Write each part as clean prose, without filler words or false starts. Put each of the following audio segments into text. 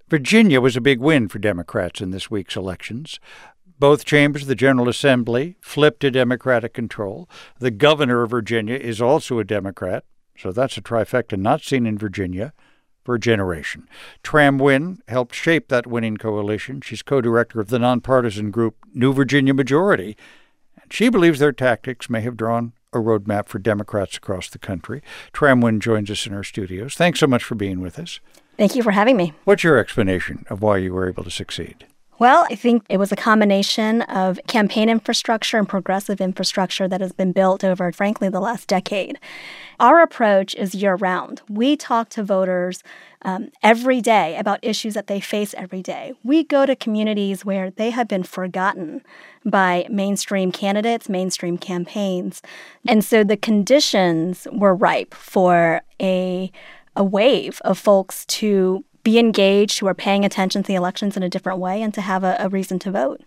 Virginia was a big win for Democrats in this week's elections. Both chambers of the General Assembly flipped to Democratic control. The governor of Virginia is also a Democrat, so that's a trifecta not seen in Virginia for a generation. Tram Nguyen helped shape that winning coalition. She's co-director of the nonpartisan group New Virginia Majority, and she believes their tactics may have drawn a roadmap for Democrats across the country. Tram Nguyen joins us in our studios. Thanks so much for being with us. Thank you for having me. What's your explanation of why you were able to succeed? Well, I think it was a combination of campaign infrastructure and progressive infrastructure that has been built over, frankly, the last decade. Our approach is year-round. We talk to voters every day about issues that they face every day. We go to communities where they have been forgotten by mainstream candidates, mainstream campaigns. And so the conditions were ripe for a wave of folks to be engaged, who are paying attention to the elections in a different way, and to have a reason to vote.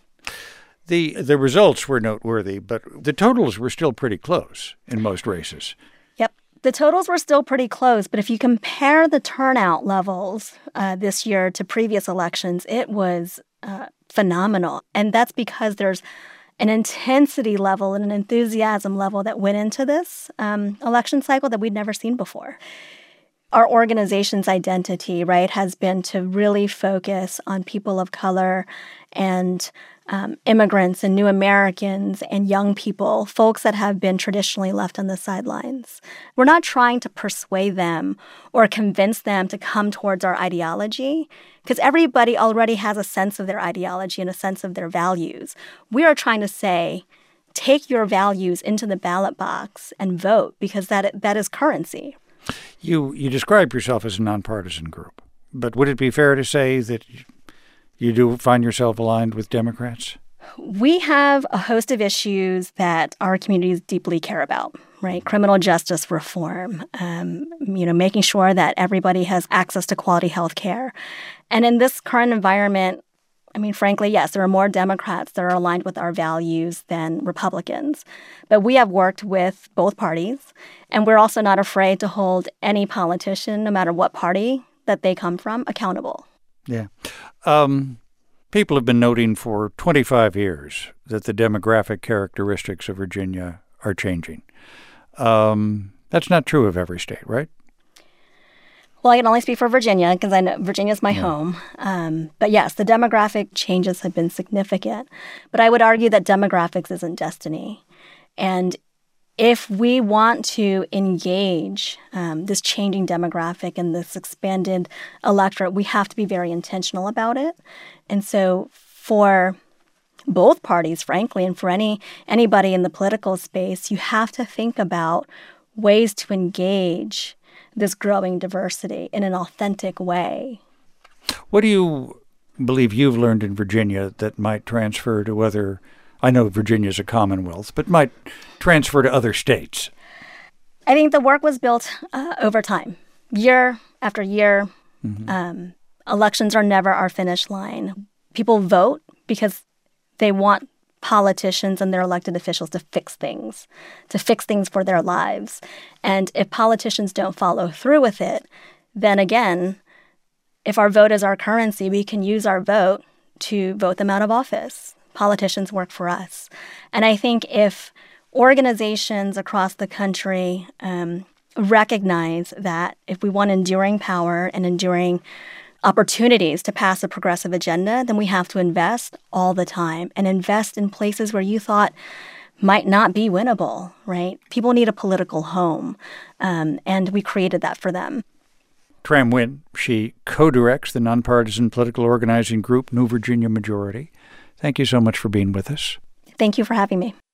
The results were noteworthy, but the totals were still pretty close in most races. Yep. The totals were still pretty close, but if you compare the turnout levels this year to previous elections, it was phenomenal. And that's because there's an intensity level and an enthusiasm level that went into this election cycle that we'd never seen before. Our organization's identity, right, has been to really focus on people of color and immigrants and new Americans and young people, folks that have been traditionally left on the sidelines. We're not trying to persuade them or convince them to come towards our ideology, because everybody already has a sense of their ideology and a sense of their values. We are trying to say, take your values into the ballot box and vote, because that is currency. You describe yourself as a nonpartisan group, but would it be fair to say that you do find yourself aligned with Democrats? We have a host of issues that our communities deeply care about, right? Criminal justice reform, making sure that everybody has access to quality health care. And in this current environment, I mean, frankly, yes, there are more Democrats that are aligned with our values than Republicans. But we have worked with both parties, and we're also not afraid to hold any politician, no matter what party that they come from, accountable. Yeah. People have been noting for 25 years that the demographic characteristics of Virginia are changing. That's not true of every state, right? Well, I can only speak for Virginia because I know Virginia is my home. But yes, the demographic changes have been significant. But I would argue that demographics isn't destiny. And if we want to engage this changing demographic and this expanded electorate, we have to be very intentional about it. And so for both parties, frankly, and for anybody in the political space, you have to think about ways to engage this growing diversity in an authentic way. What do you believe you've learned in Virginia that might transfer to other, I know Virginia's a commonwealth, but might transfer to other states? I think the work was built over time, year after year. Mm-hmm. Elections are never our finish line. People vote because they want politicians and their elected officials to fix things for their lives. And if politicians don't follow through with it, then again, if our vote is our currency, we can use our vote to vote them out of office. Politicians work for us. And I think if organizations across the country recognize that if we want enduring power and enduring opportunities to pass a progressive agenda, then we have to invest all the time and invest in places where you thought might not be winnable, right? People need a political home, and we created that for them. Tram Nguyen, she co-directs the nonpartisan political organizing group New Virginia Majority. Thank you so much for being with us. Thank you for having me.